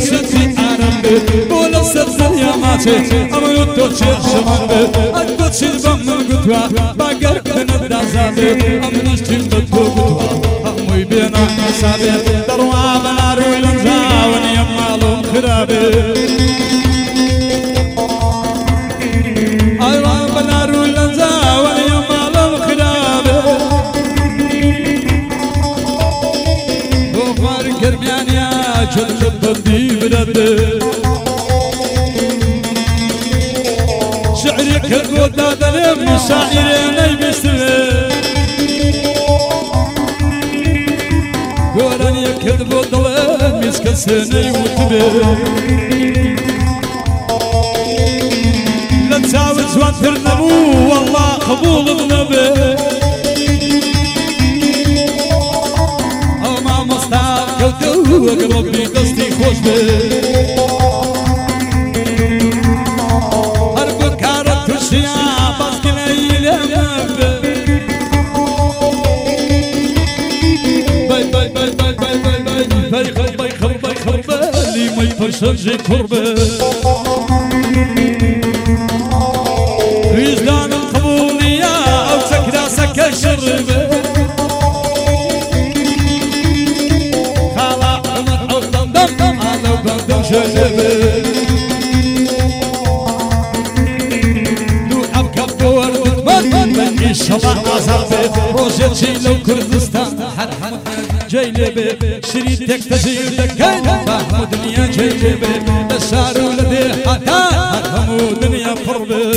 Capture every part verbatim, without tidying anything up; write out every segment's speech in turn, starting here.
شدي عربي ولا سبزل يا ماتي أما يدوتشي الشمال أدوتشي البم القطوة باقر كنا دازابي أما نشتي البدو قطوة أمي بينا حسابي دروا بنارو لنزاون يمالهم خرابي أيوة بنارو لنزاون يمالهم خرابي وفار كرميان يا جلد بدي بلبي شعري كالقود نادلم شاعرين يبسلم قولان يكذب الظلام مسك السنة وتبه لا تساوي زوات النبو والله قبول النبي أو ما مصطاف كوكو ربي قصدي خوش به هربك كارت الشيعة باسكن أيلام فرشنجي كربة وجدان القبولية أو سكرة سكة شربة خالا عمر أو دمدم على بندم شلبة نوحب كبور وتمن من إن شاء الله عزبة روجتشي لو كردستان حرحر جيلبي شريتك تزير دكان فهمو دنيا جيلبي بسارو لدي حتى فهمو دنيا قربي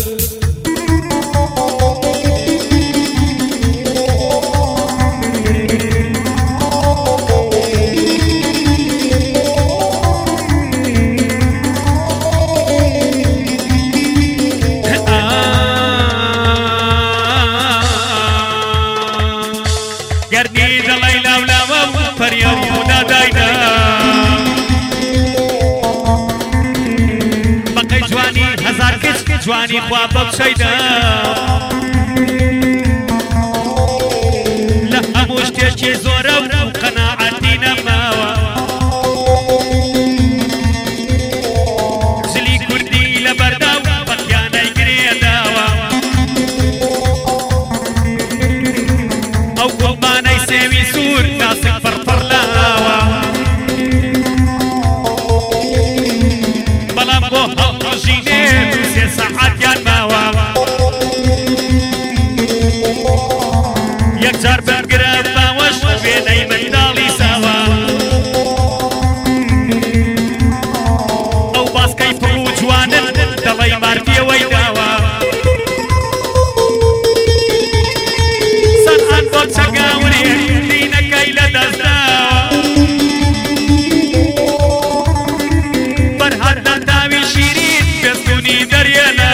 جواني خواب بشيدا لا هموش تشكي زورا وقناعتي نماوا زلي كردي لبرداو بكيانا يقري داوا او قمانا يسوي سور ناسك فرفر لهاوا بلام بوها جيني ساعات يا الماوا يكسر بالقرب باوش بيني مدالي سوا او باس كيف وجوان دلي مارتي ويداوا سنان بوك شقاوري دينك ايلا دزداوا فرحات نتاوي شيرين بسكوني دريانا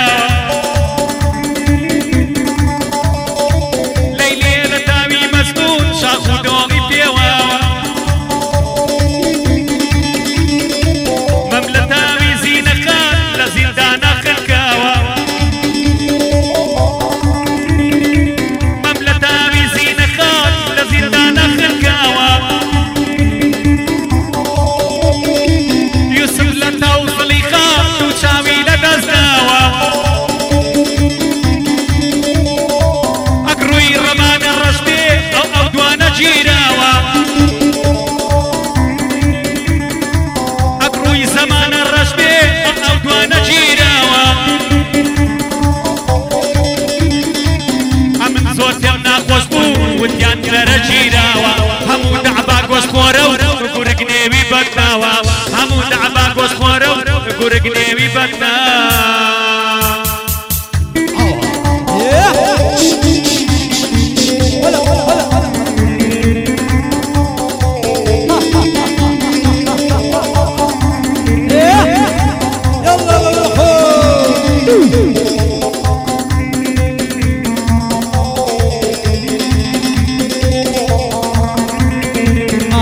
همو دعباك وسخورو قرقني ويبكنا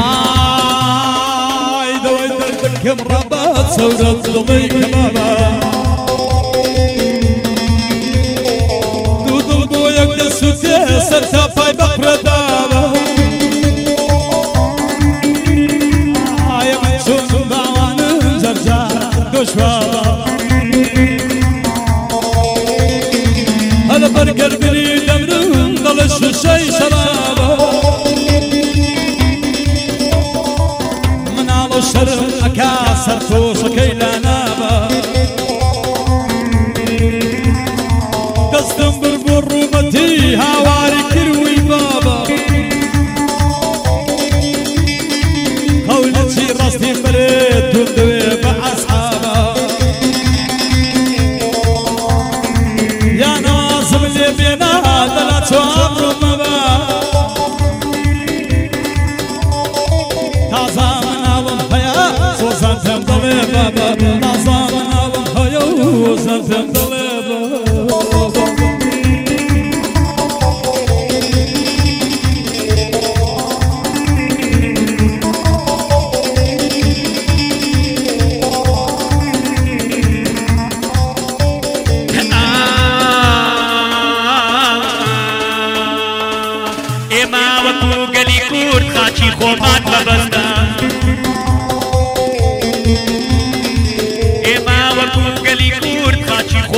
كم ربات سودة ضمي كبابا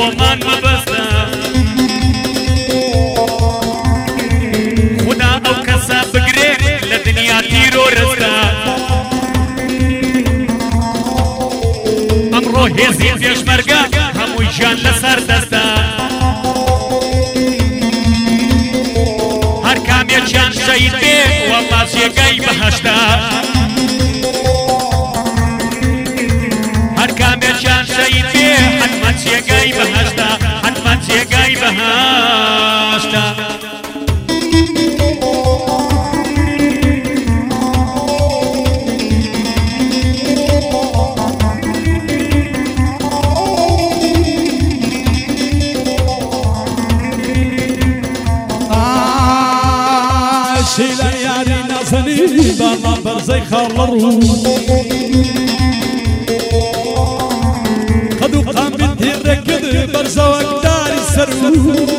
بۆمان مەبەستە خدا ئەو کەسە بگرێ لە دنیا تیر و ڕستە ئەمڕۆ هێزی پێشمەرگە هەمووی ژیان لەسەر دەستە هەر کامێکیان شەید بێ وەڵڵا جێگەی بەهەشتە هەر کامێکیان شەید بێ حتمە جێگەی بەهەشتە حتمە جێگەی بەهەشتە شيلا ياري نازني باما برزي خالرو خدو قام بنتي ركض برزوك داري سرو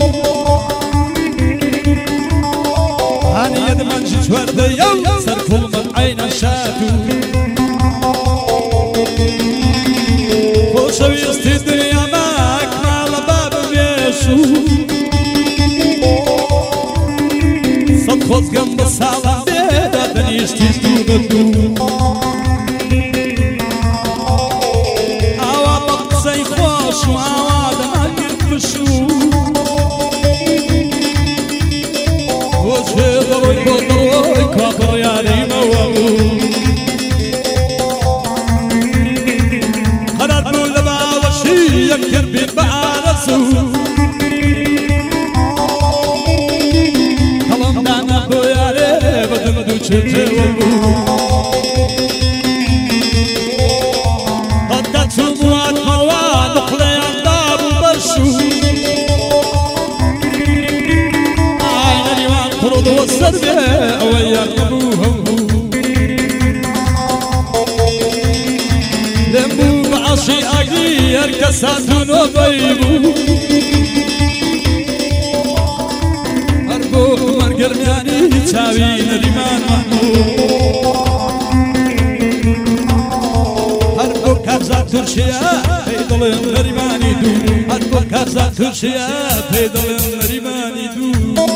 هاني يد من جيت ورد يوم سر كل من عين شاتو خوشو يستي الدنيا معك مع باب بيشو خۆز گەم بە ساڵام بێدا دەنیشتی دوو بە دوو ئاوا بە قسەی خۆش و ئاوا دەماگرت بشوو بۆ چێ دەڕۆی بۆ دەڕۆی کوا بڕیاریمەوە بوو قەرار بوو لە باوەشی یەکتر بێت بە ئارەزوو هەتا چووماتمەوە نقڵەیان دابوو بەرشوو ئای نەریوان پڕۆدەوە سەر بێ ئەوەی یان نەبوو هەموو لێم بوو بە عەشی ئاگی هەر کەسا دوونۆبەی بوو هەر بۆ وەرگەرمیانی چاوی نەریمان ترشيا بيدلن نريماني دو هربو كارزا ترشيا بيدلن نريماني دو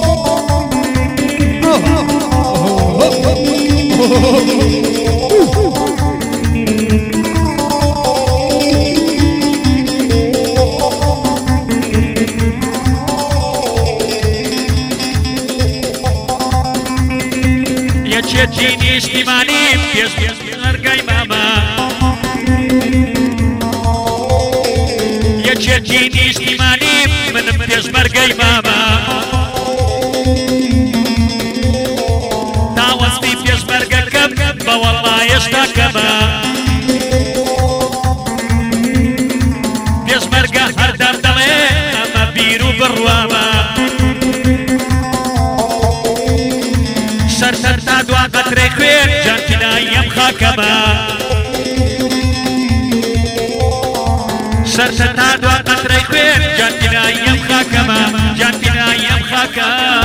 يا تشجيني اشتمالي بيش بيش نرقاي ماما جيني اشتمالي من پێشمەرگەی ماما داوەستی پێشمەرگەکەم بە وەڵڵا هێشتا کەمە پێشمەرگە هەردەم دەڵێ ئەمە بیر و بڕوامە شەرتەر تا دوا قەترەی خوێن جانتینایی ئەم خاکەمە شەرتە تا دوا قەترەی خوێن جانتینایی ئەم خاکەمە جانتینایی ئەم خاکە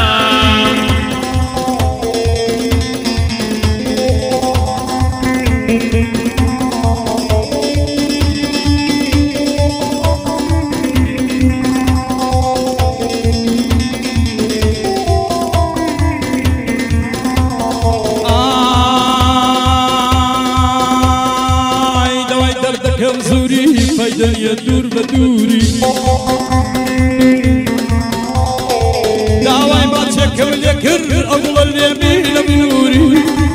فايدة دور بدوري دعواي ما تشكل يكر أول اليمين بنوري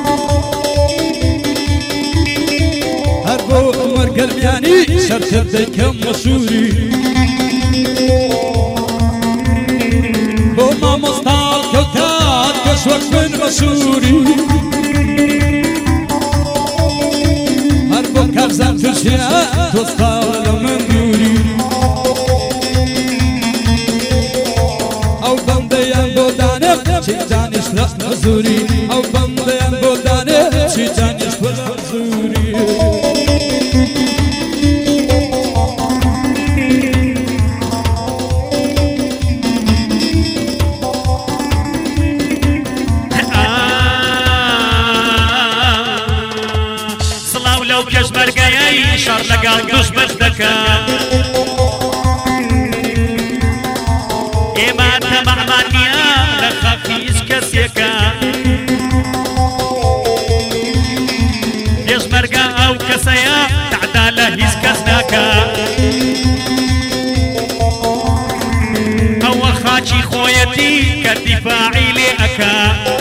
هربو عمر قلبياني شرط يديكم مشوري بوما مستعد كوكات كشوك من مشوري هربو كارزان ترشيا توسطا مزوري أو بنديان بوداني شيطان يشوى مزوري صلاو لو كشمرقاي شار لقال دوش بردكا ماچی خۆیەتی کە دیفاعی لێ ئەکا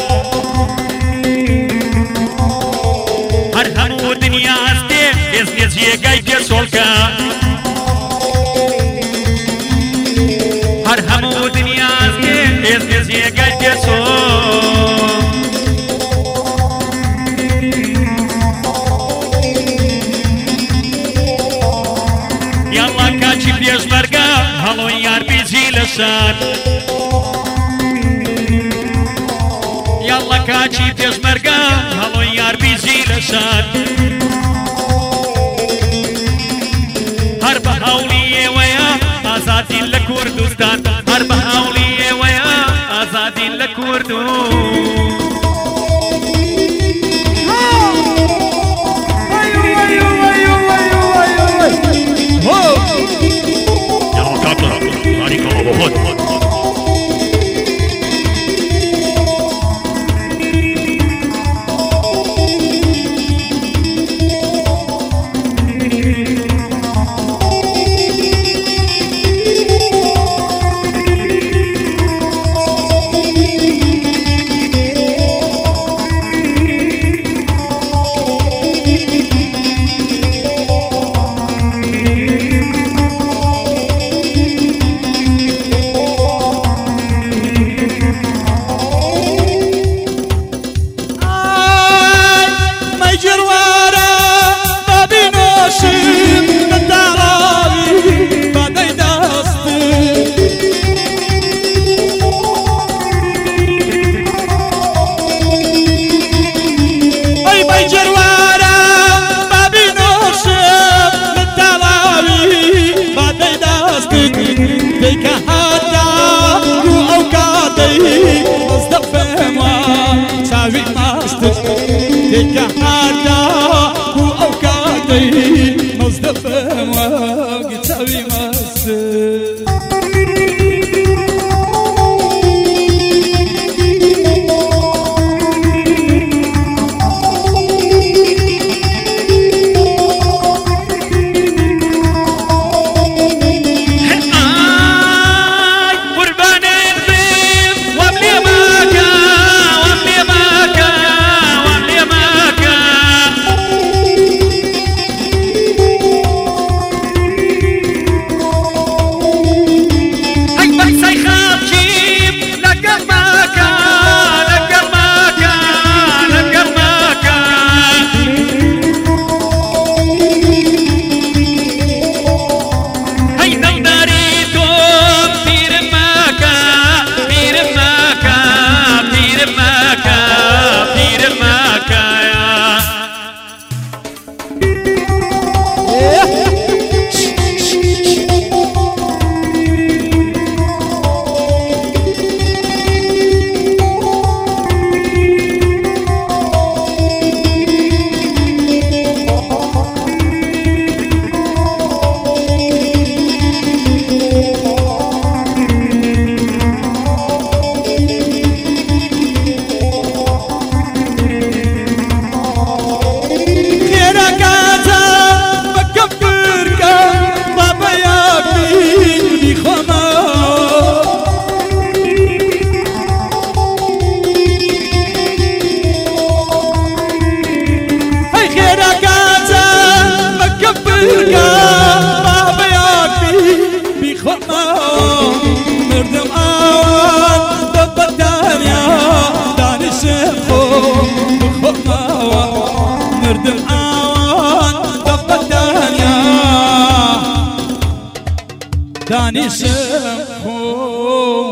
هەر هەموو دنیا هەستێ هێزنێ جێگای پێچۆڵکە هەر هەموو دنیا هەستێ هێزنێ جێگای پێچۆڵ یاڵا کاچی پێشمەرگە هەڵۆی یار بیجی لە شار یاڵا کاچی پێشمەرگە هەڵۆی یار بیجی لە شار هەر بە هەوڵی ئێوەیە ئازادین لە کوردستان هەر بە هەوڵی ئێوەیە ئازادین لە کوردستان دانشم خو